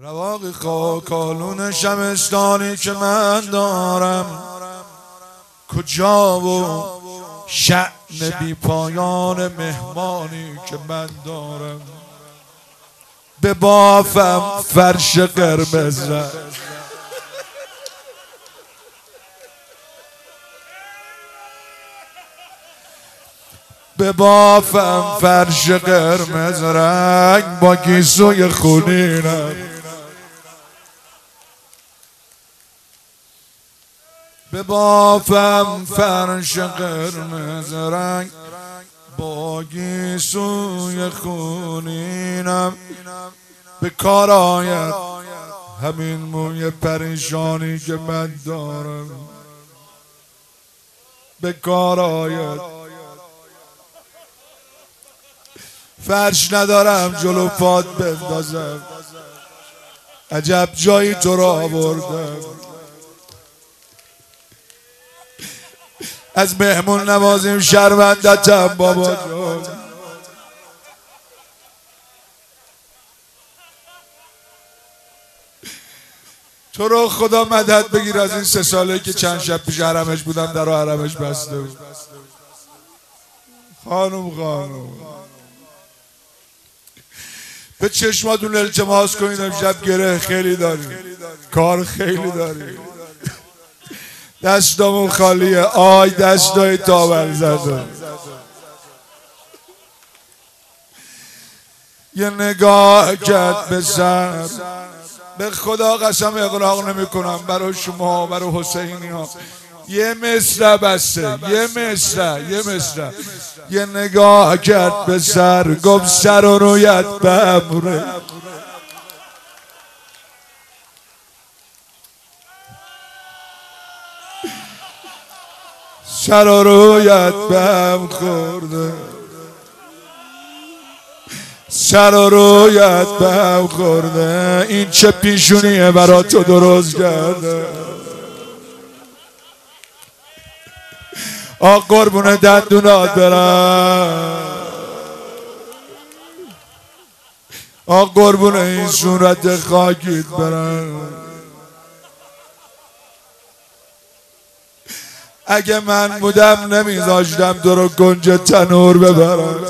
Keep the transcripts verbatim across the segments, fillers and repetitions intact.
رواقی خاکالون شمستانی که من دارم کجا و شأن بی پایان مهمانی که من دارم به بافم فرش قرمز رنگ به بافم فرش قرمز رنگ با گیسوی خونینم به بافم فرش قرمز رنگ با گیسوی خونینم به کار آید همین موی پریشانی که من دارم به کار آید فرش ندارم جلو پات بندازم عجب جایی تو را آوردم از مهمون نوازیم شرمندتم بابا جان تو رو خدا مدد بگیر از این سه ساله که چند شب پیش حرمش بودم در حرمش بسته بود خانم خانم به چشماتون التماس کنید امشب گره خیلی داریم کار خیلی داریم دستامون خالیه آی دستای تاول زده یه نگاه کرد به سر به خدا قسم اغراق نمی کنم برای شما برای حسینی ها یه مصرع بسته یه مصرع یه مصرع یه نگاه کرد به سر گفت سر و رویت ببره سر و رویت بهم خورده سر و رویت بهم خورده این چه پیشونیه برا تو درست کرده آق قربون دندونات برم آق قربون این صورت خاکیت برم اگه من بودم نمیذاشتم تو رو گنج تنور ببرم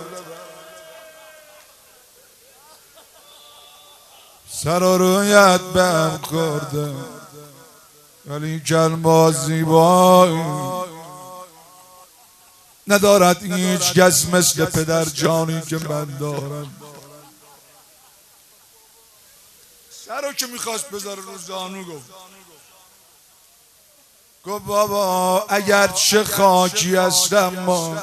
سر و رویت بهم خورده ولی کلمات زیبایی ندارد هیچ کس مثل پدر جانی که من دارم سر رو که میخواست بذاره رو زانو گفت گفت بابا اگر چه خاکی هستم ما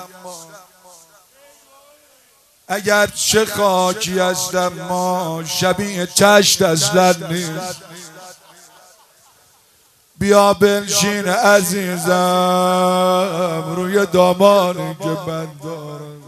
اگر چه خاکی هستم ما شبیه تشت اصلا نیست بیا بنشین عزیزم روی دامانی که من دارم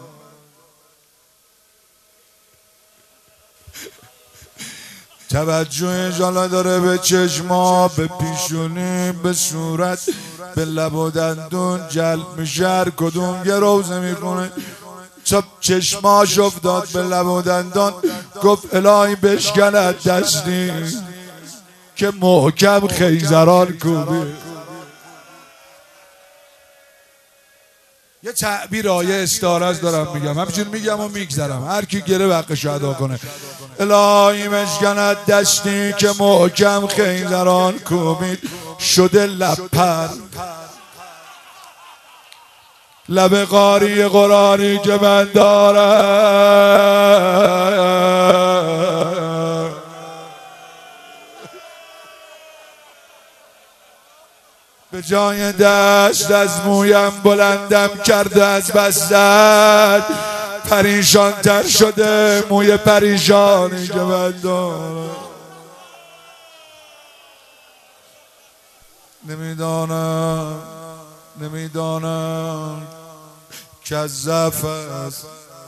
توجه جالا داره به چشما به پیشونی به صورت به لب و دندون جلب میشه هر کدوم یه روزه میکنه چپ چشماش افتاد به لب و دندان گفت الهی بشکند دستی که محکم خیزران کوبی یه تعبیر آیه استعارض دارم میگم همچون میگم و میگذرم هر کی گره وقتش ادا کنه الهی بشکند دستی که محکم خیزران کوبید شده لپر لب قاری قرآنی که من دارم به جای دست از مویم بلندم کرده از بستت پریشان تر شده موی پریشانی که من دارم نمیدانم نمیدانم که از ضعف است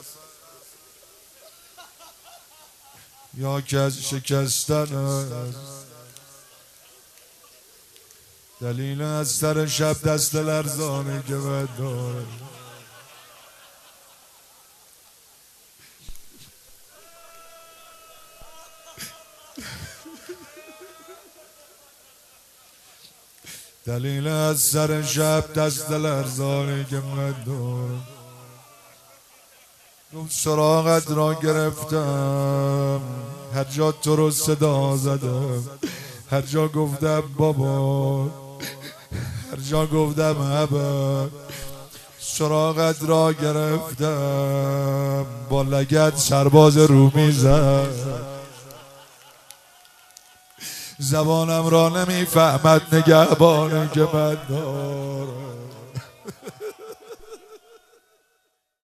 یا که از شکستن است دلیل از سر شب دست لرزانی که من دارم دلیل از سر شب دست لرزانی که من دارم. گفت سراغت را گرفتم، هر جا تو رو صدا زدم، هر جا گفتم بابا، هر جا گفتم ابد، سراغت را گرفتم، با لگد سرباز رومی زد. زبانم را نمیفهمد نگهبانی که من دارم.